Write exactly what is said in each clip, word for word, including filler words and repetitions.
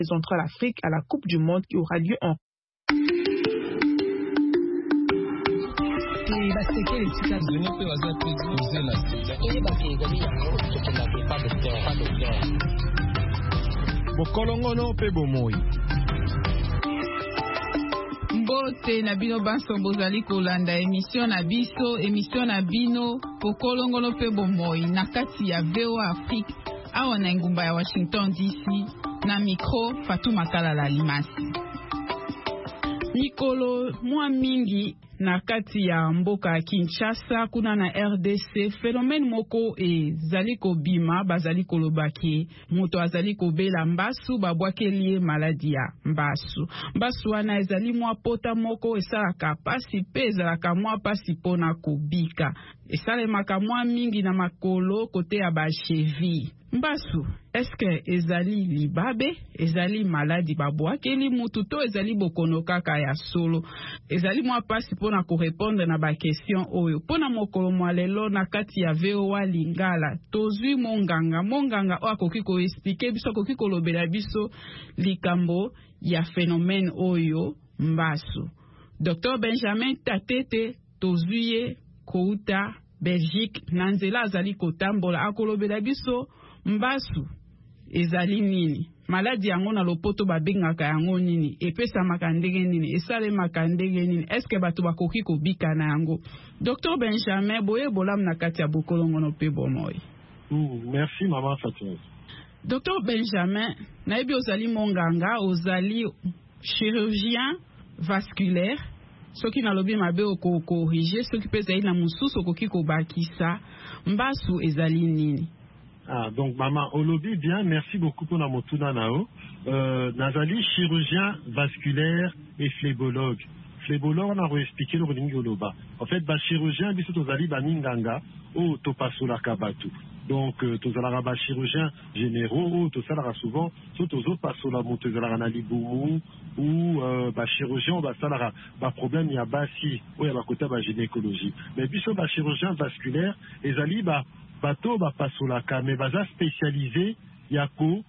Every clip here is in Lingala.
représentera l'Afrique à la Coupe du Monde qui aura lieu en Bokolongono pe bomoi. Mbote na bino banso bozali kolanda émission na biso émission na bino Bokolongono pe bomoi na kati ya V O A Afrique awa na ngumba ya Washington D C na micro Fatou Makala Limasi. Mikolo mwa mingi na kati ya mboka Kinshasa kuna na R D C phénomène moko e zali kobima bazali kolobaki moto azali kobela mbasu babwakeli maladie ya mbasu mbasu wana ezali mwa pota moko esalaka pasi pe ezalaka mwa pasi pona kobika esalemaka mwa mingi na makolo kote ya bachevi mbasu eske ezali libabe ezali maladi babwakeli mutu to ezali bokono kaka ya solo ezali mwa pasi pona ko répondre na ba question oyo pona mokolo mwa lelo na kati ya V O A Lingala tozwi monganga monganga o akoki ko expliquer biso akoki ko lobela biso likambo ya phénomène oyo mbasu. Docteur Benjamin Tatete tozwiye kouta Belgique nanzela azali kotambola akolobela biso mbasu ezali nini maladi yango na lopoto babengaka yango nini epesamaka ndenge nini esalemaka ndenge nini eske bato bakoki kobika na yango. Docteur Benjamin boye bolam na kati ya Bokolongono pe bomoi. Mm, merci maman Fatima. Docteur Benjamin nayebi ozali monganga ozali chirurgien vasculaire soki nalobi mabe oko corriger soki pe ezali na mususu okoki kobakisa mbasu ezali nini. Ah, donc maman Olobi bien, merci beaucoup pour la motuna nao. Euh, Nazali chirurgien vasculaire et phlébologue. Phlébologue on a expliqué le ringi oloba. En fait, ba chirurgien biso tozali ba ninganga o topasola kabatu. Donc euh, tozala ba chirurgien généraux to sala souvent so tozo pasola moto tozala na libumu ou euh, ba chirurgien ba sala ba problème ya basi ou ya ba kota ba gynécologie. Mais biso ba chirurgien vasculaire ezali ba bateau ba pasolaka mais baza spécialisé ya ko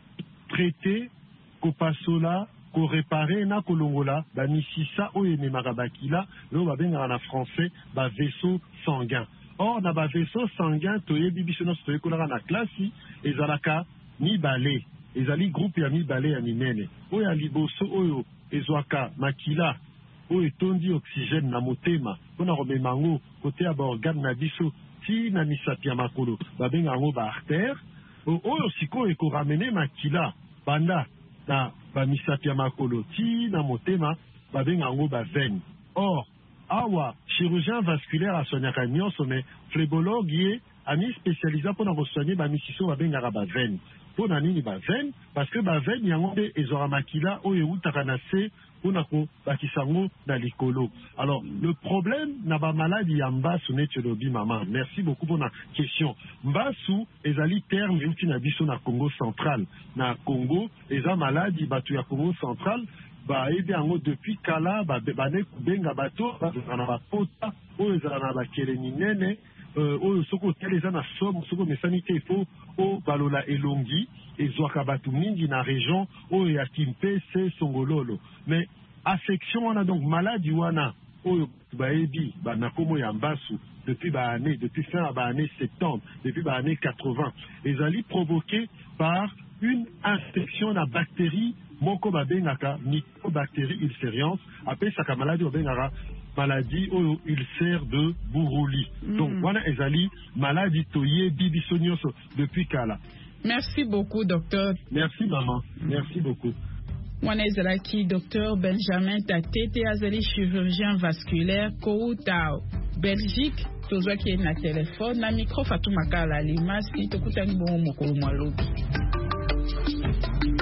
traiter ko pasola ko réparer na kolongola ba misisa oyo ne makabakila lo ba benga na français ba vaisseau sanguin. Or na ba vaisseau sanguin toyebi biso no soye kolaka na classe ezalaka mibale ezali groupe ya mibale ya minene oyo ya liboso oyo ezwaka makila oyo etondi oxygène na motema pona komema ngo kote ya ba organe na biso ti na misapi ya makolo babenga yango ba artère oyo sikoyo ekoramener makila banda na bamisapi ya makolo ti na motema babenga yango ba veine. Or awa chirurgien vasculaire asoignaka nyonso mais phlébologue ye ami spécialisé mpona kosoigne bamisiso babengaka ba veine. Mpona nini ba veine? Parce que ba veine yango nde ezwaka makila oyo eutaka na se mpona kobakisa yango na likolo. Alors le problème na ba maladie ya mbasu neti olobi maman. Merci beaucoup pour la question. Mbasu ezali terme euti na biso na Congo central. Na Congo eza maladie bato ya Congo central ba ebi yango depuis kala ba bane kubenga bato na ba pota oyo ezala na bakele minene oyo soko otele eza na somme soko mesani te ifo o balola elongi ezwaka bato mingi na région oyo ya Kimpese Songololo. Mais affection wana donc maladie wana oyo baebi na komo ya mbasu depuis ba année depuis fin ba année septembre depuis ba année quatre-vingts ezali provoqué par une infection na bactérie moko babengaka Mycobacterie ulcerians apesaka maladie babengaka maladie oyo ulcère de Buruli. Mm. Donc voilà ezali maladie toyebi biso nyonso depuis kala. Merci beaucoup docteur. Merci maman. Mm. Merci beaucoup. Mwana ezalaki docteur Benjamin Tatete azali chirurgien vasculaire kouta Belgique tozwaki na telefone na micro Fatou Makala Limasi tokutani bongo mokolo mwalobi.